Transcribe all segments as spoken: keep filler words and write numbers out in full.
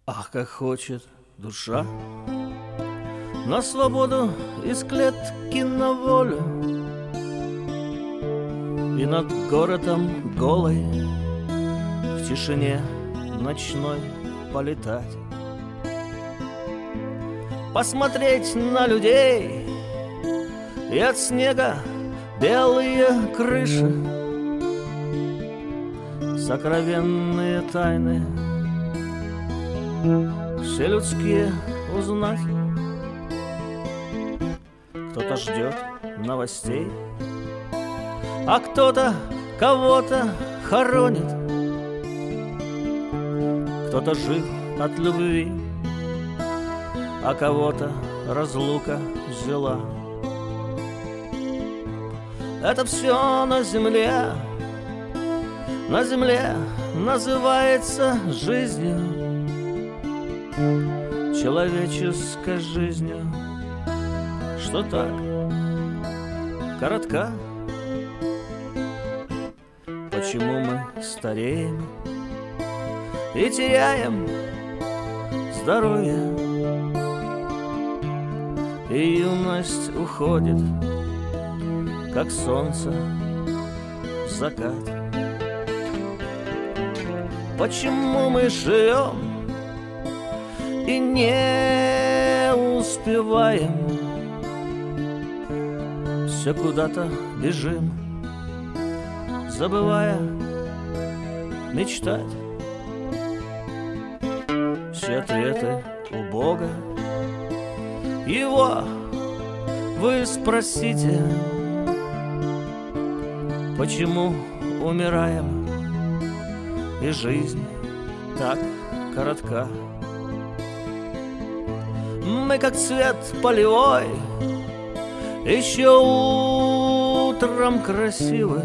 Ах, как хочет душа на свободу из клетки на волю, и над городом голой в тишине ночной полетать, посмотреть на людей и от снега белые крыши, сокровенные тайны все людские узнать. Кто-то ждет новостей, а кто-то кого-то хоронит. Кто-то жив от любви, а кого-то разлука взяла. Это все на земле, на земле называется жизнью, человеческой жизнью, что так коротка. Почему мы стареем и теряем здоровье, и юность уходит, как солнце в закат? Почему мы живем и не успеваем, все куда-то бежим, забывая мечтать? Все ответы у Бога, Его вы спросите, почему умираем, и жизнь так коротка. Мы как цвет полевой, еще утром красивы,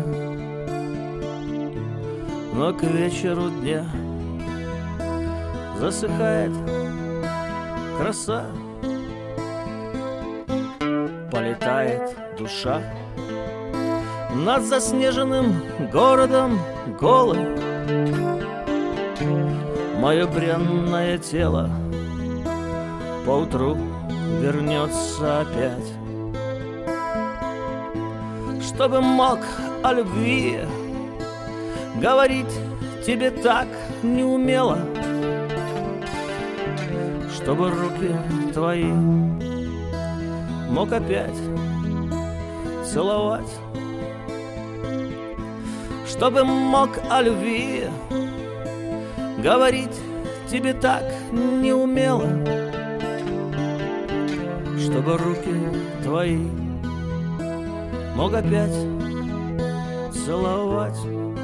но к вечеру дня засыхает краса. Полетает душа над заснеженным городом голым, мое бренное тело поутру вернется опять, чтобы мог о любви говорить тебе так неумело, чтобы руки твои мог опять целовать, чтобы мог о любви говорить тебе так неумело, чтобы руки твои мог опять целовать.